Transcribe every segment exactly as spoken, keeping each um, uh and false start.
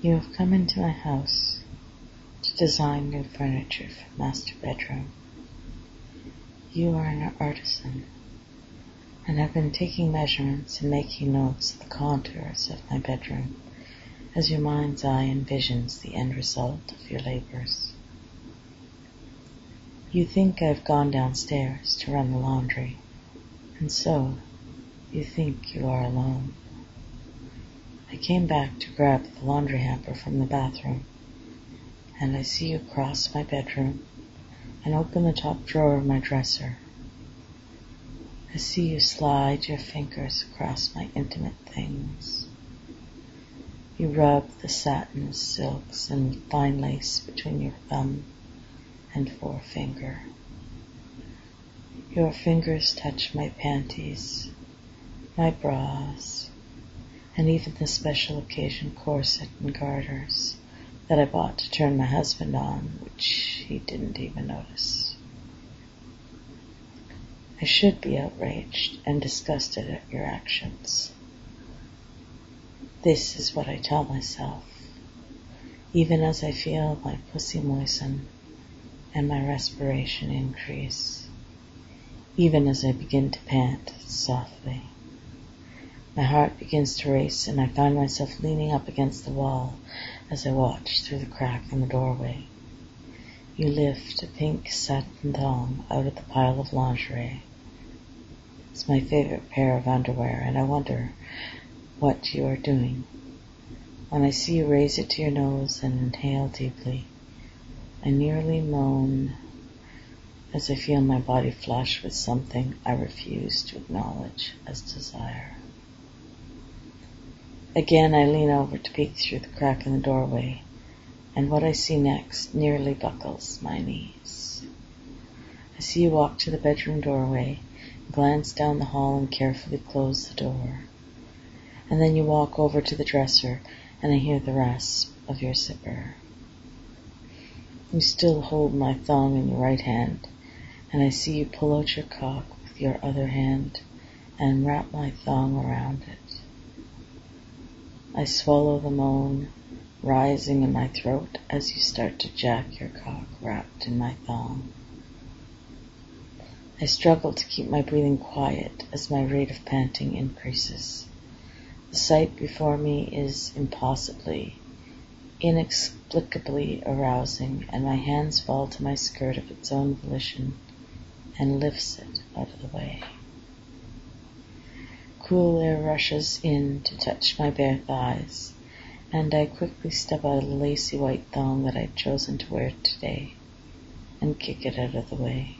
You have come into my house to design new furniture for the master bedroom. You are an artisan and have been taking measurements and making notes of the contours of my bedroom as your mind's eye envisions the end result of your labors. You think I have gone downstairs to run the laundry, and so you think you are alone. I came back to grab the laundry hamper from the bathroom, and I see you cross my bedroom and open the top drawer of my dresser. I see you slide your fingers across my intimate things. You rub the satins, silks, and fine lace between your thumb and forefinger. Your fingers touch my panties, my bras, and even the special occasion corset and garters that I bought to turn my husband on, which he didn't even notice. I should be outraged and disgusted at your actions. This is what I tell myself, even as I feel my pussy moisten and my respiration increase, even as I begin to pant softly. My heart begins to race, and I find myself leaning up against the wall as I watch through the crack in the doorway. You lift a pink satin thong out of the pile of lingerie. It's my favorite pair of underwear, and I wonder what you are doing. When I see you raise it to your nose and inhale deeply, I nearly moan as I feel my body flush with something I refuse to acknowledge as desire. Again I lean over to peek through the crack in the doorway, and what I see next nearly buckles my knees. I see you walk to the bedroom doorway, glance down the hall and carefully close the door. And then you walk over to the dresser, and I hear the rasp of your zipper. You still hold my thong in your right hand, and I see you pull out your cock with your other hand and wrap my thong around it. I swallow the moan rising in my throat as you start to jack your cock wrapped in my thong. I struggle to keep my breathing quiet as my rate of panting increases. The sight before me is impossibly, inexplicably arousing, and my hands fall to my skirt of its own volition and lifts it out of the way. Cool air rushes in to touch my bare thighs, and I quickly step out of the lacy white thong that I'd chosen to wear today and kick it out of the way.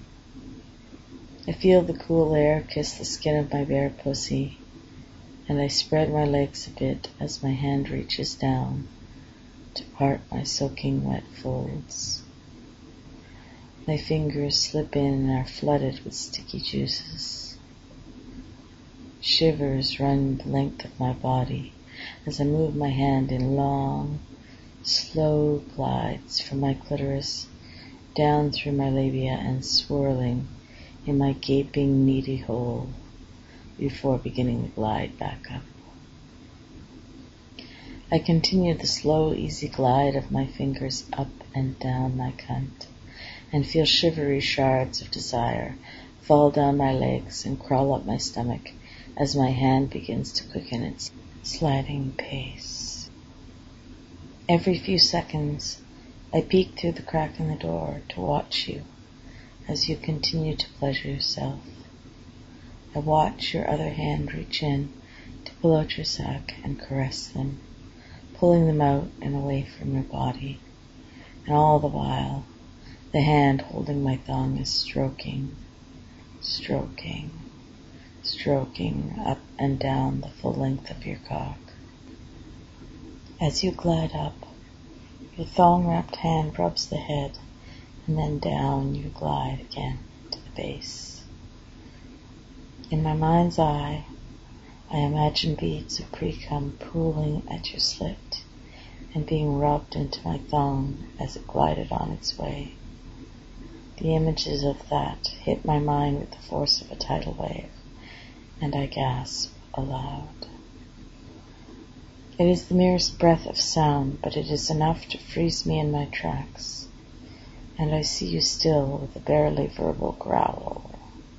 I feel the cool air kiss the skin of my bare pussy, and I spread my legs a bit as my hand reaches down to part my soaking wet folds. My fingers slip in and are flooded with sticky juices. Shivers run the length of my body as I move my hand in long, slow glides from my clitoris down through my labia and swirling in my gaping, meaty hole before beginning the glide back up. I continue the slow, easy glide of my fingers up and down my cunt and feel shivery shards of desire fall down my legs and crawl up my stomach as my hand begins to quicken its sliding pace. Every few seconds, I peek through the crack in the door to watch you as you continue to pleasure yourself. I watch your other hand reach in to pull out your sack and caress them, pulling them out and away from your body, and all the while, the hand holding my thong is stroking, stroking, stroking up and down the full length of your cock. As you glide up, your thong-wrapped hand rubs the head, and then down you glide again to the base. In my mind's eye, I imagine beads of pre-cum pooling at your slit and being rubbed into my thong as it glided on its way. The images of that hit my mind with the force of a tidal wave, and I gasp aloud. It is the merest breath of sound, but it is enough to freeze me in my tracks, and I see you still with a barely verbal growl.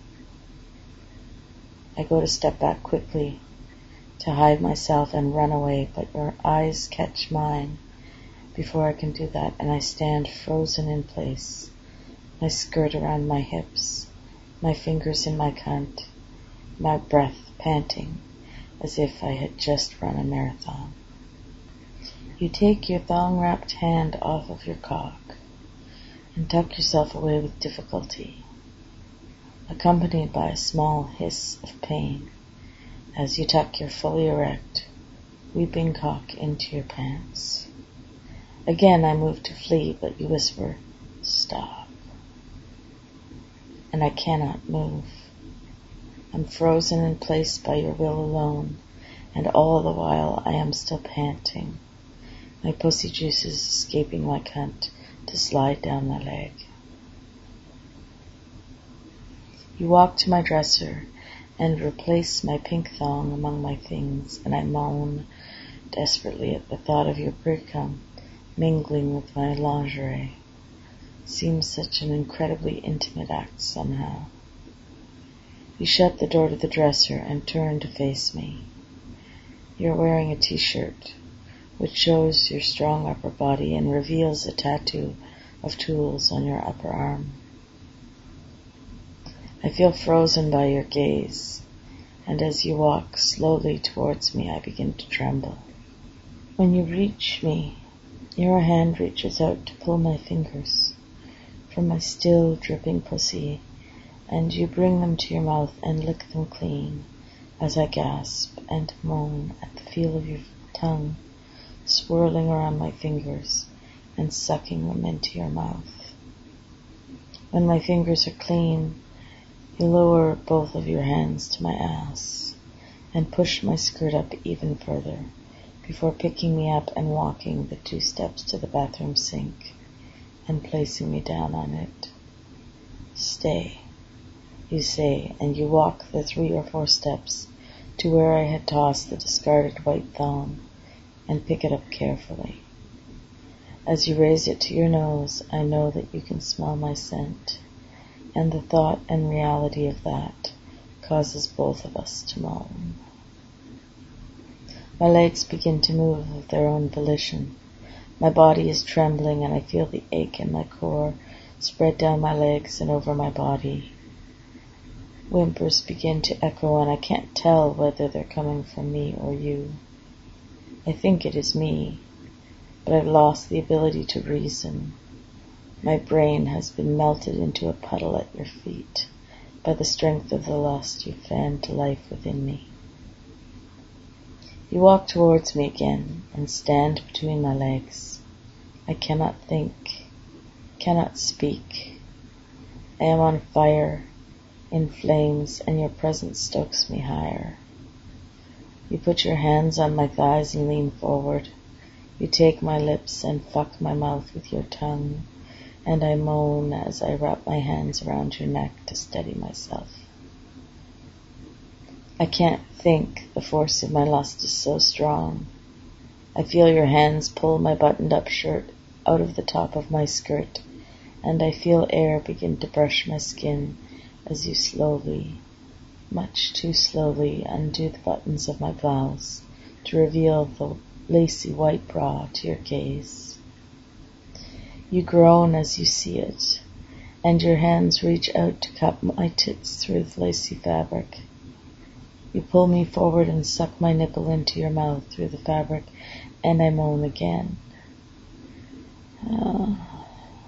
I go to step back quickly, to hide myself and run away, but your eyes catch mine before I can do that, and I stand frozen in place, my skirt around my hips, my fingers in my cunt, my breath panting as if I had just run a marathon. You take your thong-wrapped hand off of your cock and tuck yourself away with difficulty, accompanied by a small hiss of pain as you tuck your fully erect, weeping cock into your pants. Again I move to flee, but you whisper, "Stop." And I cannot move. I'm frozen in place by your will alone, and all the while I am still panting, my pussy juices escaping my cunt to slide down my leg. You walk to my dresser and replace my pink thong among my things, and I moan desperately at the thought of your pre-cum mingling with my lingerie. Seems such an incredibly intimate act somehow. You shut the door to the dresser and turn to face me. You're wearing a t-shirt, which shows your strong upper body and reveals a tattoo of tools on your upper arm. I feel frozen by your gaze, and as you walk slowly towards me, I begin to tremble. When you reach me, your hand reaches out to pull my fingers from my still dripping pussy, and you bring them to your mouth and lick them clean as I gasp and moan at the feel of your tongue swirling around my fingers and sucking them into your mouth. When my fingers are clean, you lower both of your hands to my ass and push my skirt up even further before picking me up and walking the two steps to the bathroom sink and placing me down on it. "Stay," you say, and you walk the three or four steps to where I had tossed the discarded white thong and pick it up carefully. As you raise it to your nose, I know that you can smell my scent, and the thought and reality of that causes both of us to moan. My legs begin to move of their own volition. My body is trembling, and I feel the ache in my core spread down my legs and over my body. Whimpers begin to echo, and I can't tell whether they're coming from me or you. I think it is me, but I've lost the ability to reason. My brain has been melted into a puddle at your feet by the strength of the lust you fanned to life within me. You walk towards me again and stand between my legs. I cannot think, cannot speak. I am on fire, in flames, and your presence stokes me higher. You put your hands on my thighs and lean forward. You take my lips and fuck my mouth with your tongue, and I moan as I wrap my hands around your neck to steady myself. I can't think, the force of my lust is so strong. I feel your hands pull my buttoned-up shirt out of the top of my skirt, and I feel air begin to brush my skin as you slowly, much too slowly, undo the buttons of my blouse to reveal the lacy white bra to your gaze. You groan as you see it, and your hands reach out to cup my tits through the lacy fabric. You pull me forward and suck my nipple into your mouth through the fabric, and I moan again. Ah.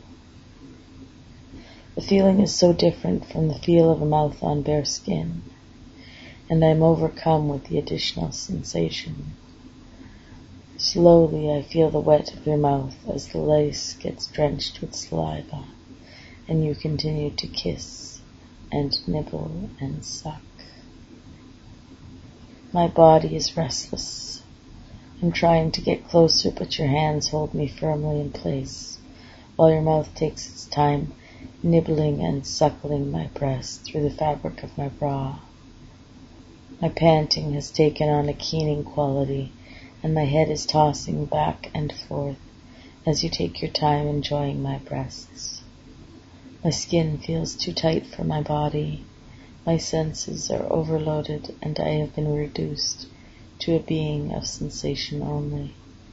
The feeling is so different from the feel of a mouth on bare skin, and I am overcome with the additional sensation. Slowly I feel the wet of your mouth as the lace gets drenched with saliva, and you continue to kiss and nibble and suck. My body is restless. I'm trying to get closer, but your hands hold me firmly in place, while your mouth takes its time nibbling and suckling my breast through the fabric of my bra. My panting has taken on a keening quality and my head is tossing back and forth as you take your time enjoying my breasts. My skin feels too tight for my body. My senses are overloaded, and I have been reduced to a being of sensation only.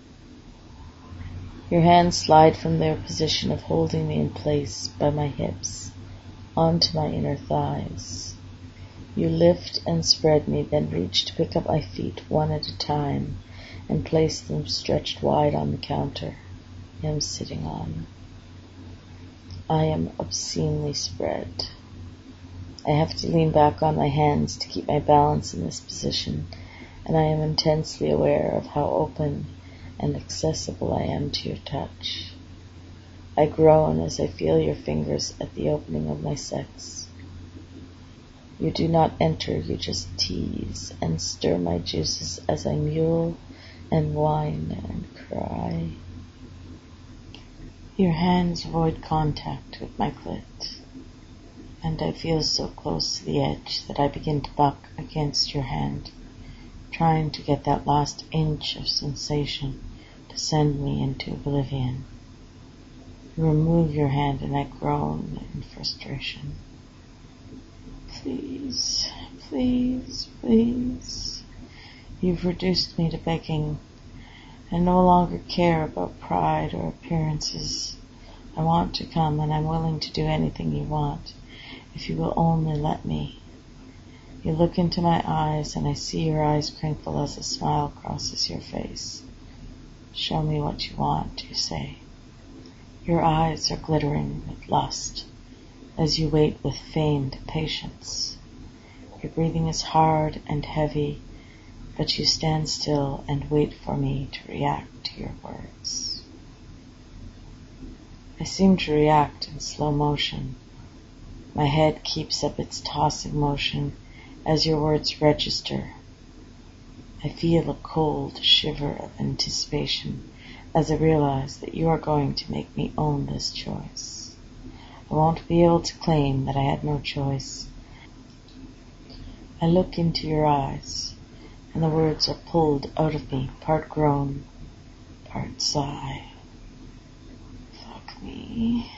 Your hands slide from their position of holding me in place by my hips onto my inner thighs. You lift and spread me, then reach to pick up my feet one at a time and place them stretched wide on the counter I am sitting on. I am obscenely spread. I have to lean back on my hands to keep my balance in this position, and I am intensely aware of how open and accessible I am to your touch. I groan as I feel your fingers at the opening of my sex. You do not enter, you just tease and stir my juices as I mule and whine and cry. Your hands avoid contact with my clit, and I feel so close to the edge that I begin to buck against your hand, trying to get that last inch of sensation to send me into oblivion. You remove your hand and I groan in frustration. Please, please, please. You've reduced me to begging. I no longer care about pride or appearances. I want to come, and I'm willing to do anything you want, if you will only let me. You look into my eyes, and I see your eyes crinkle as a smile crosses your face. Show me what you want, you say. Your eyes are glittering with lust, as you wait with feigned patience. Your breathing is hard and heavy, but you stand still and wait for me to react to your words. I seem to react in slow motion. My head keeps up its tossing motion as your words register. I feel a cold shiver of anticipation as I realize that you are going to make me own this choice. I won't be able to claim that I had no choice. I look into your eyes, and the words are pulled out of me, part groan, part sigh. Fuck me.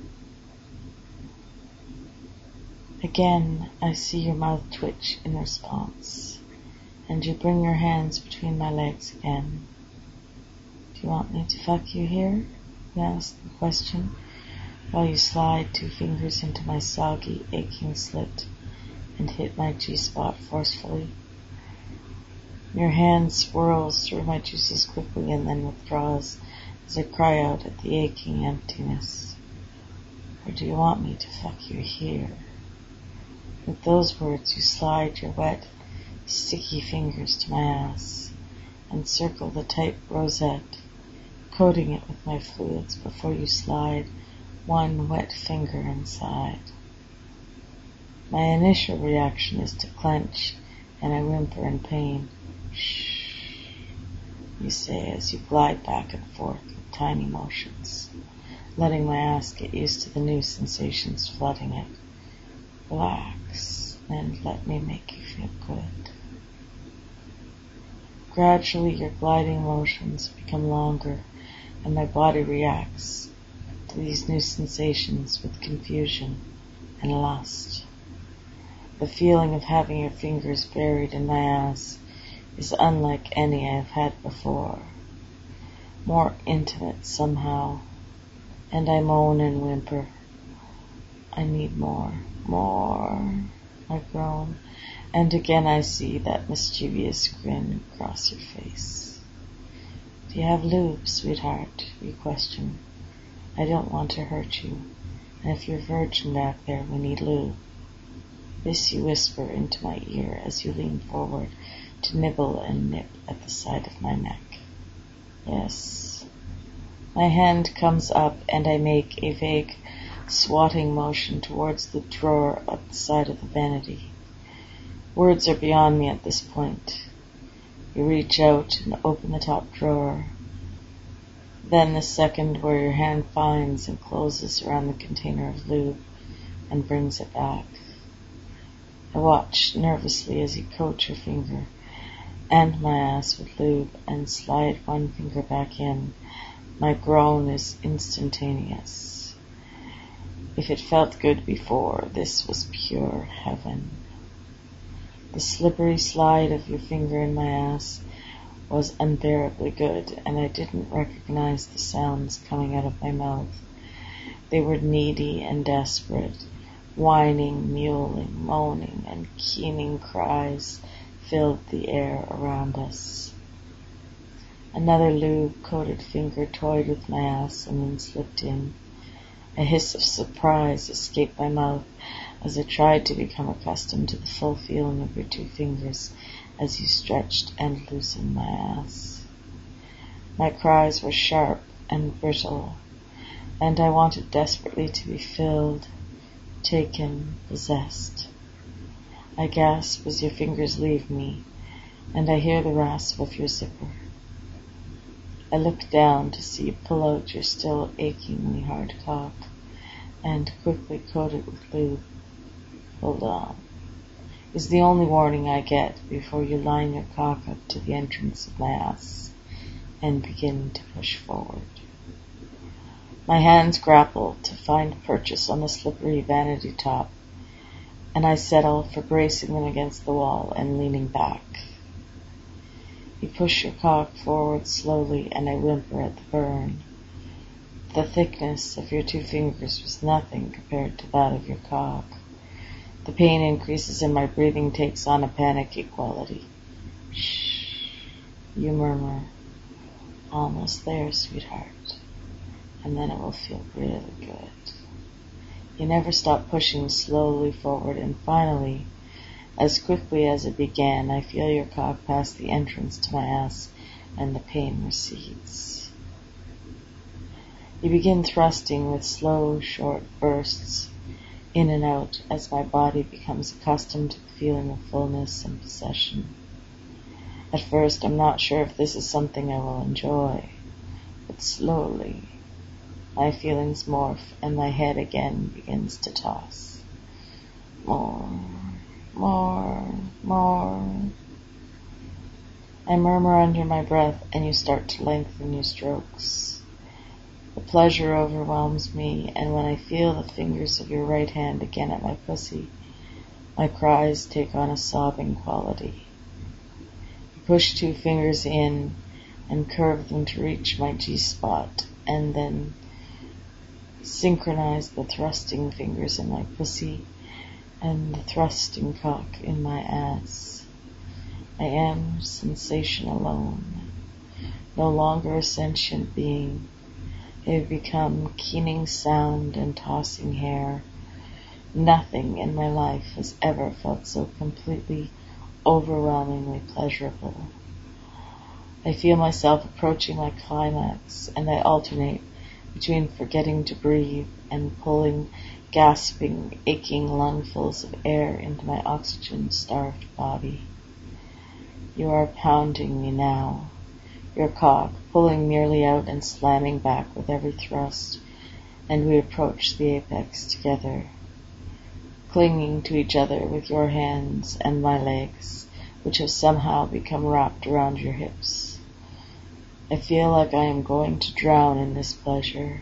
Again, I see your mouth twitch in response, and you bring your hands between my legs again. Do you want me to fuck you here? You ask the question, while you slide two fingers into my soggy, aching slit and hit my G-spot forcefully. Your hand swirls through my juices quickly and then withdraws as I cry out at the aching emptiness. Or do you want me to fuck you here? With those words, you slide your wet, sticky fingers to my ass and circle the tight rosette, coating it with my fluids before you slide one wet finger inside. My initial reaction is to clench, and I whimper in pain. Shh, you say as you glide back and forth with tiny motions, letting my ass get used to the new sensations flooding it. Relax, and let me make you feel good. Gradually, your gliding motions become longer, and my body reacts to these new sensations with confusion and lust. The feeling of having your fingers buried in my ass is unlike any I have had before, more intimate somehow, and I moan and whimper. I need more, more, I groan, and again I see that mischievous grin across your face. Do you have lube, sweetheart? You question. I don't want to hurt you, and if you're virgin back there, we need lube. This you whisper into my ear as you lean forward to nibble and nip at the side of my neck. Yes. My hand comes up and I make a vague swatting motion towards the drawer at the side of the vanity. Words are beyond me at this point. You reach out and open the top drawer, then the second where your hand finds and closes around the container of lube and brings it back. I watch nervously as you coat your finger, and my ass with lube and slide one finger back in. My groan is instantaneous. If it felt good before, this was pure heaven. The slippery slide of your finger in my ass was unbearably good, and I didn't recognize the sounds coming out of my mouth. They were needy and desperate. Whining, mewling, moaning, and keening cries filled the air around us. Another lube-coated finger toyed with my ass and then slipped in. A hiss of surprise escaped my mouth as I tried to become accustomed to the full feeling of your two fingers as you stretched and loosened my ass. My cries were sharp and brittle, and I wanted desperately to be filled, taken, possessed. I gasp as your fingers leave me, and I hear the rasp of your zipper. I look down to see you pull out your still achingly hard cock and quickly coat it with lube. Hold on, is the only warning I get before you line your cock up to the entrance of my ass and begin to push forward. My hands grapple to find purchase on the slippery vanity top, and I settle for bracing them against the wall and leaning back. You push your cock forward slowly, and I whimper at the burn. The thickness of your two fingers was nothing compared to that of your cock. The pain increases and my breathing takes on a panicky quality. Shh, you murmur. Almost there, sweetheart. And then it will feel really good. You never stop pushing slowly forward, and finally, as quickly as it began, I feel your cock pass the entrance to my ass, and the pain recedes. You begin thrusting with slow, short bursts, in and out, as my body becomes accustomed to the feeling of fullness and possession. At first, I'm not sure if this is something I will enjoy, but slowly, my feelings morph, and my head again begins to toss. More, more, more. I murmur under my breath, and you start to lengthen your strokes. The pleasure overwhelms me, and when I feel the fingers of your right hand again at my pussy, my cries take on a sobbing quality. You push two fingers in and curve them to reach my G-spot, and then synchronize the thrusting fingers in my pussy and the thrusting cock in my ass. I am sensation alone, no longer a sentient being. I have become keening sound and tossing hair. Nothing in my life has ever felt so completely, overwhelmingly pleasurable. I feel myself approaching my climax, and I alternate between forgetting to breathe and pulling gasping, aching lungfuls of air into my oxygen-starved body. You are pounding me now, your cock pulling nearly out and slamming back with every thrust, and we approach the apex together, clinging to each other with your hands and my legs, which have somehow become wrapped around your hips. I feel like I am going to drown in this pleasure.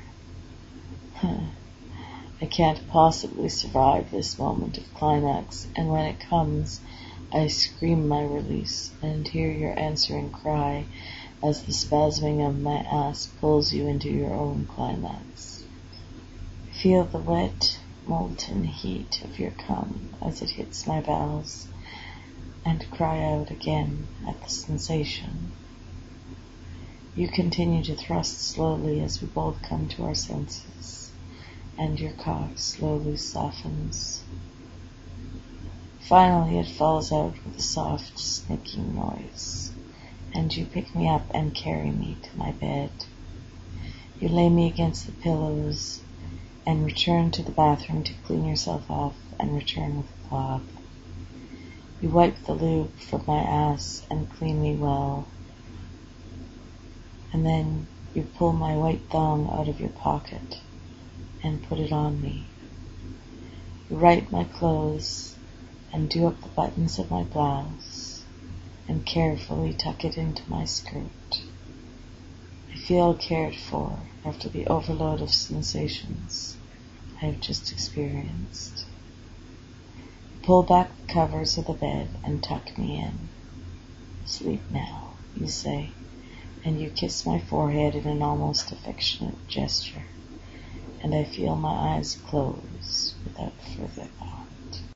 I can't possibly survive this moment of climax, and when it comes, I scream my release and hear your answering cry as the spasming of my ass pulls you into your own climax. Feel the wet, molten heat of your cum as it hits my bowels, and cry out again at the sensation. You continue to thrust slowly as we both come to our senses, and your cock slowly softens. Finally, it falls out with a soft, snicking noise, and you pick me up and carry me to my bed. You lay me against the pillows and return to the bathroom to clean yourself off and return with a cloth. You wipe the lube from my ass and clean me well, and then you pull my white thong out of your pocket and put it on me. You right my clothes and do up the buttons of my blouse. and carefully tuck it into my skirt. I feel cared for after the overload of sensations I have just experienced. You pull back the covers of the bed and tuck me in. Sleep now, you say, and you kiss my forehead in an almost affectionate gesture, and I feel my eyes close without further thought.